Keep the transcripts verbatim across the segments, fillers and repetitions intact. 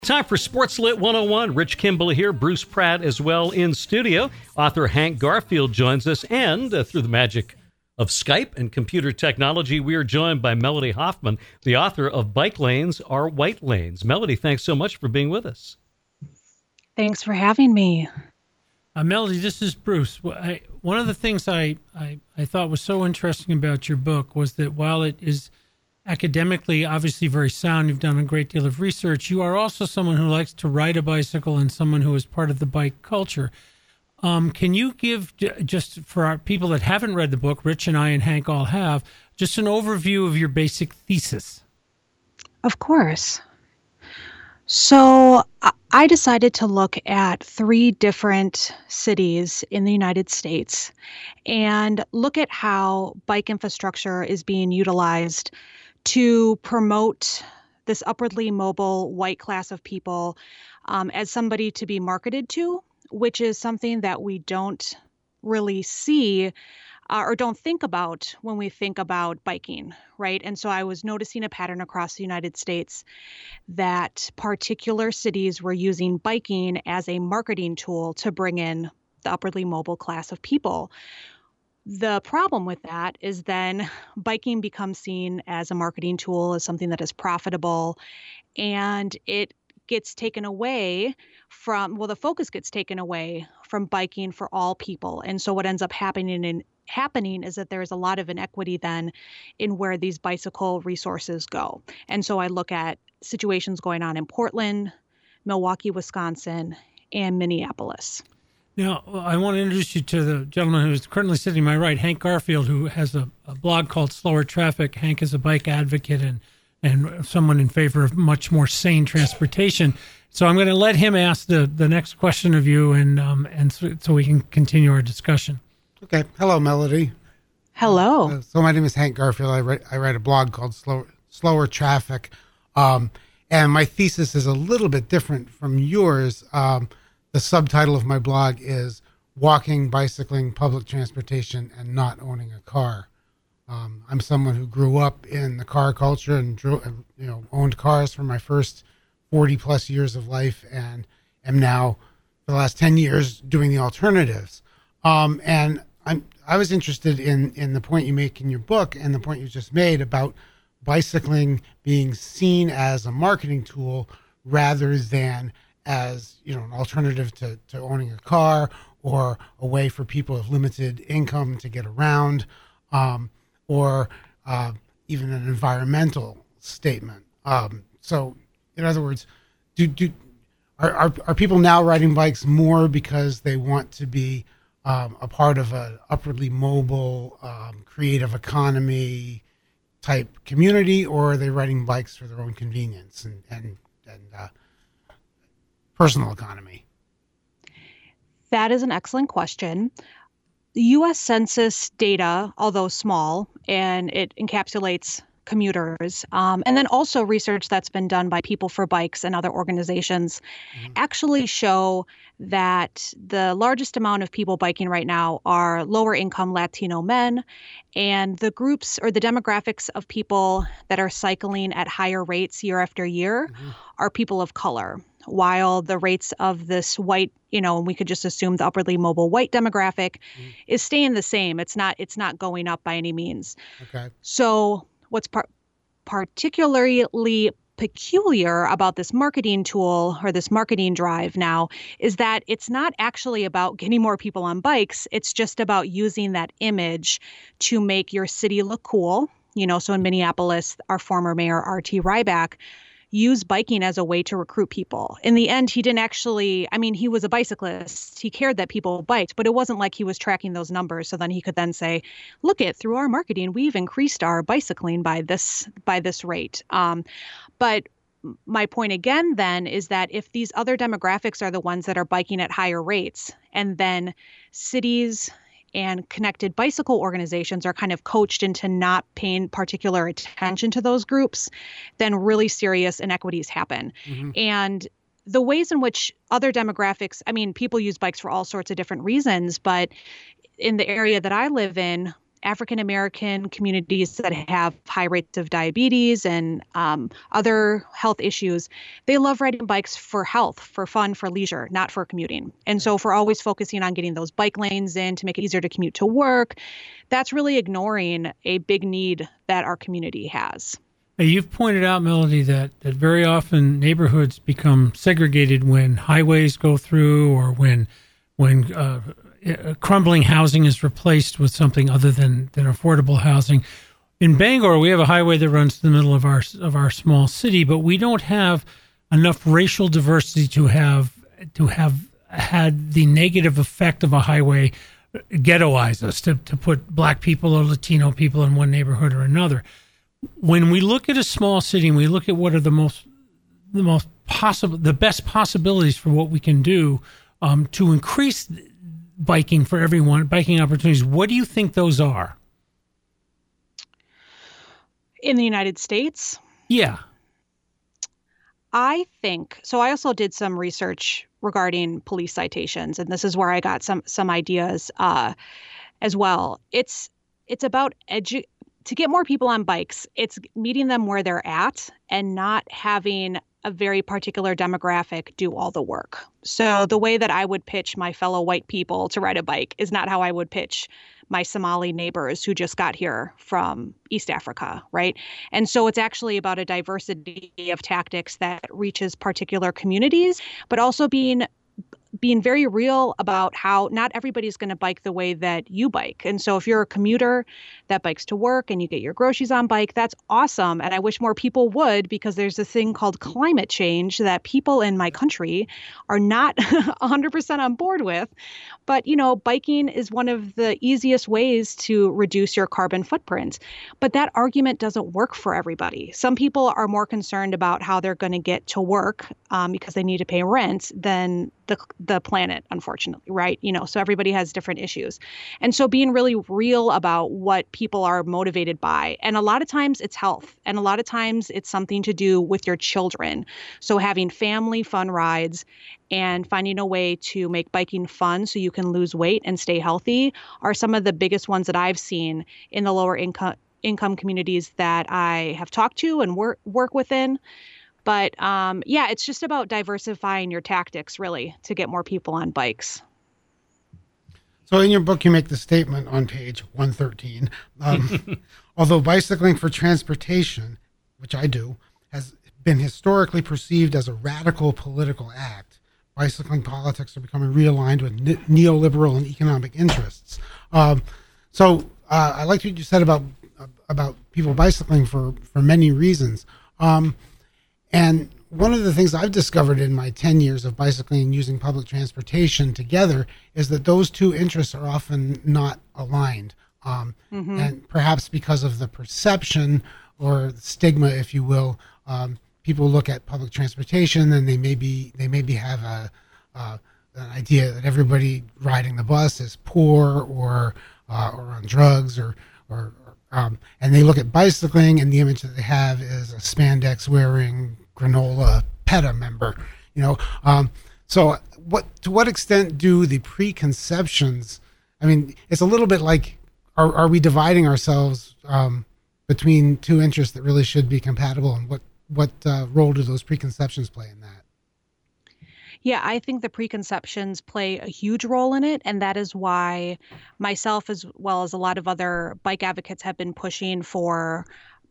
Time for Sports Lit one oh one. Rich Kimball here, Bruce Pratt as well in studio. Author Hank Garfield joins us, and uh, through the magic of Skype and computer technology, we are joined by Melody Hoffman, the author of Bike Lanes Are White Lanes. Melody, thanks so much for being with us. Thanks for having me. Uh, Melody, this is Bruce. I, one of the things I, I, I thought was so interesting about your book was that while it is academically obviously very sound, you've done a great deal of research, you are also someone who likes to ride a bicycle and someone who is part of the bike culture. Um, can you give, just for our people that haven't read the book, Rich and I and Hank all have, just an overview of your basic thesis? Of course. So I decided to look at three different cities in the United States and look at how bike infrastructure is being utilized to promote this upwardly mobile white class of people um, as somebody to be marketed to, which is something that we don't really see uh, or don't think about when we think about biking, right? And so I was noticing a pattern across the United States that particular cities were using biking as a marketing tool to bring in the upwardly mobile class of people. The problem with that is then biking becomes seen as a marketing tool, as something that is profitable, and it gets taken away from, well, the focus gets taken away from biking for all people. And so what ends up happening in happening is that there is a lot of inequity then in where these bicycle resources go. And so I look at situations going on in Portland, Milwaukee, Wisconsin, and Minneapolis. Now, I want to introduce you to the gentleman who is currently sitting to my right, Hank Garfield, who has a, a blog called Slower Traffic. Hank is a bike advocate and, and someone in favor of much more sane transportation. So I'm going to let him ask the, the next question of you, and um, and so, so we can continue our discussion. Okay. Hello, Melody. Hello. Uh, so my name is Hank Garfield. I write, I write a blog called Slower, Slower Traffic. Um, and my thesis is a little bit different from yours. Um, The subtitle of my blog is Walking, Bicycling, Public Transportation, and Not Owning a Car. Um, I'm someone who grew up in the car culture and drew, you know, owned cars for my first forty plus years of life, and am now, for the last ten years, doing the alternatives. Um, and I'm, I was interested in, in the point you make in your book and the point you just made about bicycling being seen as a marketing tool rather than as, you know, an alternative to, to owning a car, or a way for people with limited income to get around, um, or uh, even an environmental statement. Um, so, in other words, do do are, are are people now riding bikes more because they want to be um, a part of an upwardly mobile, um, creative economy type community, or are they riding bikes for their own convenience and and and uh, personal economy? That is an excellent question. The U S Census data, although small, and it encapsulates commuters, um, and then also research that's been done by People for Bikes and other organizations, mm-hmm. actually show that the largest amount of people biking right now are lower income Latino men, and the groups or the demographics of people that are cycling at higher rates year after year mm-hmm. are people of color. While the rates of this white, you know, and we could just assume the upwardly mobile white demographic mm. is staying the same. It's not it's not going up by any means. Okay. So what's par- particularly peculiar about this marketing tool or this marketing drive now is that it's not actually about getting more people on bikes. It's just about using that image to make your city look cool. You know, so in Minneapolis, our former mayor, R T Ryback, use biking as a way to recruit people. In the end, he didn't actually, I mean, he was a bicyclist. He cared that people biked, but it wasn't like he was tracking those numbers. So then he could then say, look it, through our marketing, we've increased our bicycling by this, by this rate. Um, but my point again then is that if these other demographics are the ones that are biking at higher rates, and then cities and connected bicycle organizations are kind of coached into not paying particular attention to those groups, then really serious inequities happen. Mm-hmm. And the ways in which other demographics, I mean, people use bikes for all sorts of different reasons, but in the area that I live in, African American communities that have high rates of diabetes and um, other health issues, they love riding bikes for health, for fun, for leisure, not for commuting. And so if we're always focusing on getting those bike lanes in to make it easier to commute to work, that's really ignoring a big need that our community has. Now, you've pointed out, Melody, that, that very often neighborhoods become segregated when highways go through or when when uh, crumbling housing is replaced with something other than, than affordable housing. In Bangor, we have a highway that runs to the middle of our of our small city, but we don't have enough racial diversity to have to have had the negative effect of a highway ghettoize us, to, to put black people or Latino people in one neighborhood or another. When we look at a small city and we look at what are the most the most possible, the best possibilities for what we can do um, to increase biking for everyone, biking opportunities, what do you think those are? In the United States? Yeah. I think, so I also did some research regarding police citations, and this is where I got some some ideas uh, as well. It's it's about edu- to get more people on bikes. It's meeting them where they're at and not having a very particular demographic do all the work. So the way that I would pitch my fellow white people to ride a bike is not how I would pitch my Somali neighbors who just got here from East Africa, right? And so it's actually about a diversity of tactics that reaches particular communities, but also being being very real about how not everybody's going to bike the way that you bike. And so if you're a commuter that bikes to work and you get your groceries on bike, that's awesome. And I wish more people would, because there's this thing called climate change that people in my country are not one hundred percent on board with. But, you know, biking is one of the easiest ways to reduce your carbon footprint. But that argument doesn't work for everybody. Some people are more concerned about how they're going to get to work um, because they need to pay rent than the the planet, unfortunately, right? You know, so everybody has different issues. And so being really real about what people are motivated by. And a lot of times it's health. And a lot of times it's something to do with your children. So having family fun rides and finding a way to make biking fun so you can lose weight and stay healthy are some of the biggest ones that I've seen in the lower income income communities that I have talked to and work work within. But um, yeah, it's just about diversifying your tactics, really, to get more people on bikes. So in your book, you make the statement on page one thirteen, um, although bicycling for transportation, which I do, has been historically perceived as a radical political act, bicycling politics are becoming realigned with ne- neoliberal and economic interests. Um, so uh, I liked what you said about about people bicycling for, for many reasons. Um, And one of the things I've discovered in my ten years of bicycling and using public transportation together is that those two interests are often not aligned. Um, mm-hmm. And perhaps because of the perception or stigma, if you will, um, people look at public transportation and they maybe they maybe have a uh, an idea that everybody riding the bus is poor or uh, or on drugs or or um, and they look at bicycling and the image that they have is a spandex wearing granola PETA member, you know. Um, so what, to what extent do the preconceptions, I mean, it's a little bit like, are, are we dividing ourselves um, between two interests that really should be compatible, and what, what uh, role do those preconceptions play in that? Yeah, I think the preconceptions play a huge role in it. And that is why myself, as well as a lot of other bike advocates, have been pushing for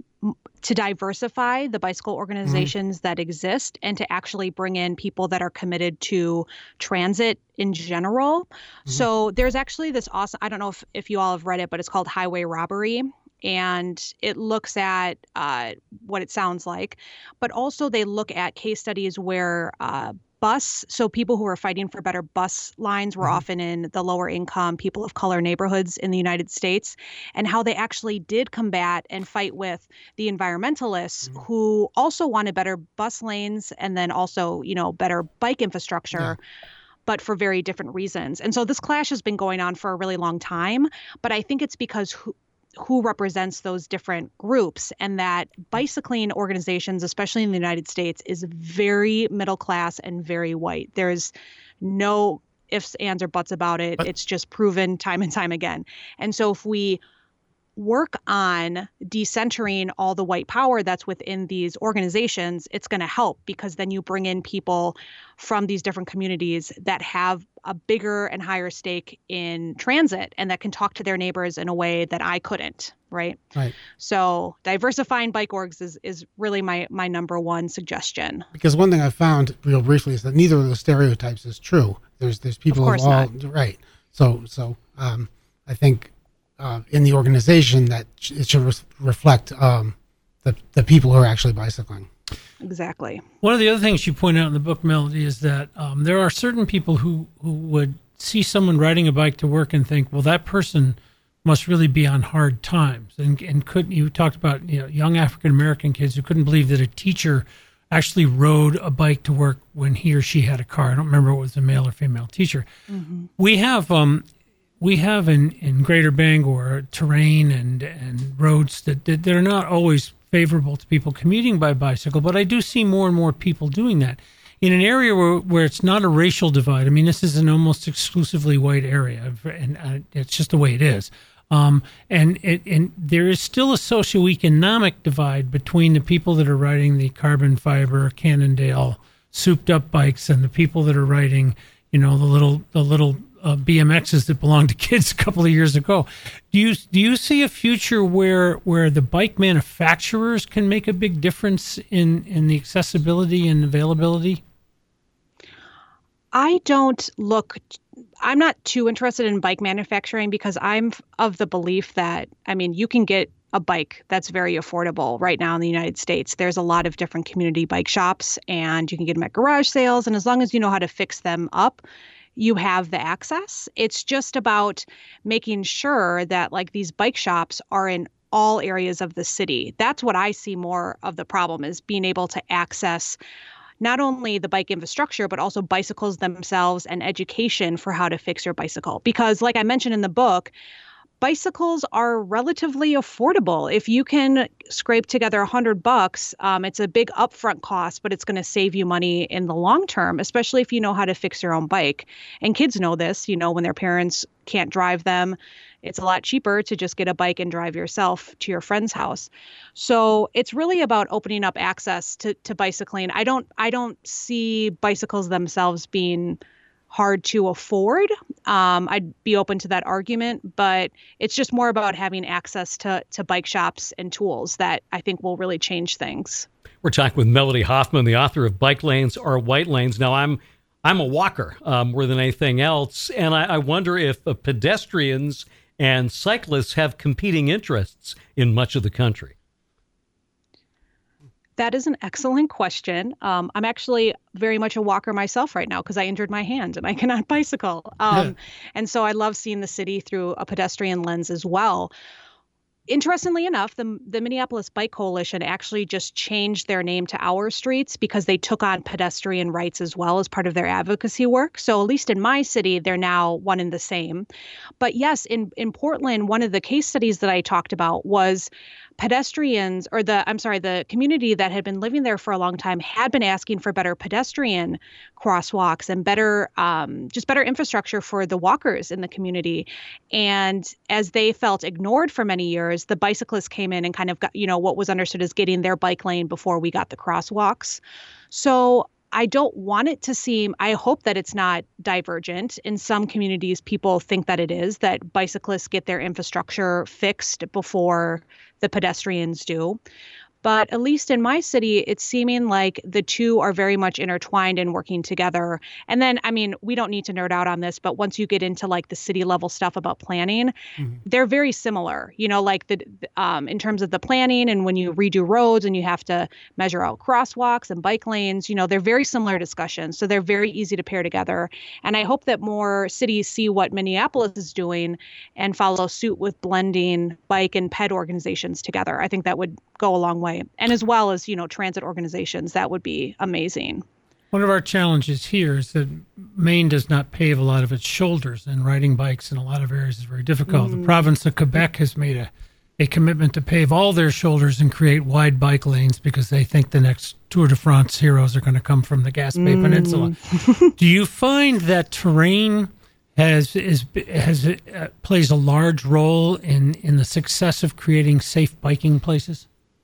to diversify the bicycle organizations mm-hmm. that exist and to actually bring in people that are committed to transit in general. Mm-hmm. So there's actually this awesome, I don't know if, if you all have read it, but it's called Highway Robbery. And it looks at uh, what it sounds like, but also they look at case studies where uh, bus, so people who are fighting for better bus lines were mm-hmm. often in the lower income, people of color neighborhoods in the United States, and how they actually did combat and fight with the environmentalists mm-hmm. who also wanted better bus lanes and then also, you know, better bike infrastructure. Yeah. But for very different reasons. And so this clash has been going on for a really long time, but I think it's because who, who represents those different groups, and that bicycling organizations, especially in the United States, is very middle class and very white. There's no ifs, ands, or buts about it. But it's just proven time and time again. And so if we work on decentering all the white power that's within these organizations, it's going to help, because then you bring in people from these different communities that have a bigger and higher stake in transit and that can talk to their neighbors in a way that I couldn't, right? Right. So diversifying bike orgs is, is really my, my number one suggestion. Because one thing I found real briefly is that neither of the stereotypes is true. There's there's people of, of course all not. Right. So so um, I think uh, in the organization that it should re- reflect um, the the people who are actually bicycling. Exactly. One of the other things you point out in the book, Melody, is that um, there are certain people who, who would see someone riding a bike to work and think, well, that person must really be on hard times. And, and couldn't you talked about you know, young African-American kids who couldn't believe that a teacher actually rode a bike to work when he or she had a car. I don't remember if it was a male or female teacher. Mm-hmm. We have um, we have in, in Greater Bangor terrain and, and roads that, that, that are not always favorable to people commuting by bicycle, but I do see more and more people doing that in an area where, where it's not a racial divide. I mean, this is an almost exclusively white area, and uh, it's just the way it is. Um, and, it, and there is still a socioeconomic divide between the people that are riding the carbon fiber Cannondale souped up bikes and the people that are riding, you know, the little, the little, Uh, B M Xs that belonged to kids a couple of years ago. Do you do you see a future where where the bike manufacturers can make a big difference in, in the accessibility and availability? I don't look, I'm not too interested in bike manufacturing because I'm of the belief that, I mean, you can get a bike that's very affordable right now in the United States. There's a lot of different community bike shops and you can get them at garage sales. And as long as you know how to fix them up, you have the access. It's just about making sure that like these bike shops are in all areas of the city. That's what I see more of the problem, is being able to access not only the bike infrastructure, but also bicycles themselves and education for how to fix your bicycle. Because like I mentioned in the book, bicycles are relatively affordable. If you can scrape together a hundred bucks, um, it's a big upfront cost, but it's going to save you money in the long term, especially if you know how to fix your own bike. And kids know this, you know, when their parents can't drive them, it's a lot cheaper to just get a bike and drive yourself to your friend's house. So it's really about opening up access to, to bicycling. I don't, I don't see bicycles themselves being hard to afford. Um, I'd be open to that argument, but it's just more about having access to, to bike shops and tools that I think will really change things. We're talking with Melody Hoffman, the author of Bike Lanes Are White Lanes. Now, I'm I'm a walker um, more than anything else, and I, I wonder if uh, pedestrians and cyclists have competing interests in much of the country. That is an excellent question. Um, I'm actually very much a walker myself right now because I injured my hand and I cannot bicycle. Um, yeah. And so I love seeing the city through a pedestrian lens as well. Interestingly enough, the, the Minneapolis Bike Coalition actually just changed their name to Our Streets because they took on pedestrian rights as well as part of their advocacy work. So at least in my city, they're now one and the same. But yes, in, in Portland, one of the case studies that I talked about was pedestrians, or the, I'm sorry, the community that had been living there for a long time had been asking for better pedestrian crosswalks and better, um, just better infrastructure for the walkers in the community. And as they felt ignored for many years, the bicyclists came in and kind of got, you know, what was understood as getting their bike lane before we got the crosswalks. So I don't want it to seem, I hope that it's not divergent. In some communities, people think that it is, that bicyclists get their infrastructure fixed before the pedestrians do. But at least in my city, it's seeming like the two are very much intertwined and working together. And then, I mean, we don't need to nerd out on this, but once you get into like the city level stuff about planning, mm-hmm. they're very similar, you know, like the um, in terms of the planning and when you redo roads and you have to measure out crosswalks and bike lanes, you know, they're very similar discussions. So they're very easy to pair together. And I hope that more cities see what Minneapolis is doing and follow suit with blending bike and ped organizations together. I think that would go a long way. And as well as, you know, transit organizations, that would be amazing. One of our challenges here is that Maine does not pave a lot of its shoulders, and riding bikes in a lot of areas is very difficult. Mm. The province of Quebec has made a, a commitment to pave all their shoulders and create wide bike lanes because they think the next Tour de France heroes are going to come from the Gaspé mm. Peninsula. Do you find that terrain has is has uh, plays a large role in in the success of creating safe biking places?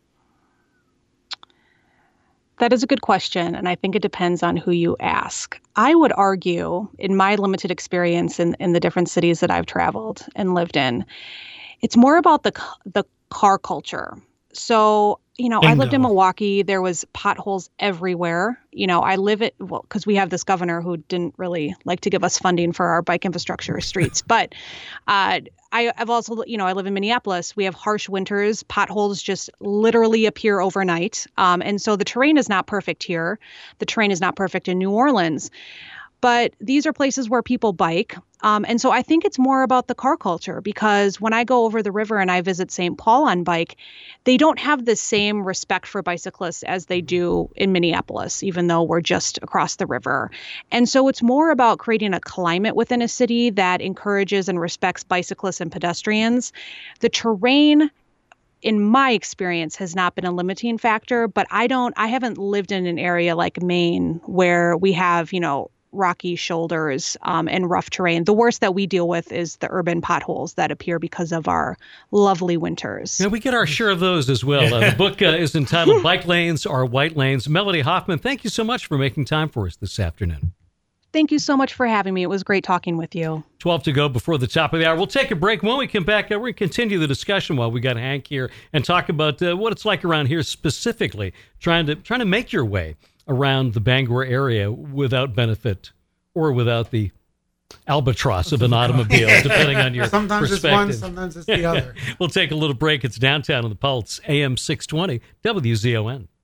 That is a good question, and I think it depends on who you ask. I would argue, in my limited experience in, in the different cities that I've traveled and lived in, it's more about the the car culture. So, you know, Bingo. I lived in Milwaukee. There was potholes everywhere. You know, I live at, well, because we have this governor who didn't really like to give us funding for our bike infrastructure or streets. But uh, I, I've also, you know, I live in Minneapolis. We have harsh winters. Potholes just literally appear overnight. Um, and so the terrain is not perfect here. The terrain is not perfect in New Orleans. But these are places where people bike. Um, and so I think it's more about the car culture, because when I go over the river and I visit Saint Paul on bike, they don't have the same respect for bicyclists as they do in Minneapolis, even though we're just across the river. And so it's more about creating a climate within a city that encourages and respects bicyclists and pedestrians. The terrain, in my experience, has not been a limiting factor, but I don't, I haven't lived in an area like Maine where we have, you know, rocky shoulders um, and rough terrain. The worst that we deal with is the urban potholes that appear because of our lovely winters. Yeah, we get our share of those as well. Uh, the book uh, is entitled Bike Lanes Are White Lanes. Melody Hoffman, thank you so much for making time for us this afternoon. Thank you so much for having me. It was great talking with you. twelve to go before the top of the hour. We'll take a break. When we come back, uh, we're going to continue the discussion while we got Hank here and talk about uh, what it's like around here specifically, trying to trying to make your way around the Bangor area without benefit or without the albatross of an automobile, depending on your sometimes perspective. It's one, sometimes it's the other. We'll take a little break. It's Downtown on the Pulse, A M six twenty, W Z O N.